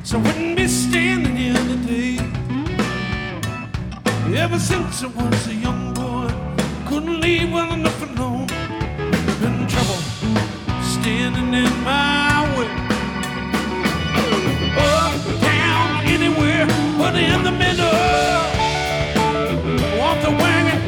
so I wouldn't be standing here today. Ever since I was a young boy, couldn't leave well enough alone. Been in trouble, standing in my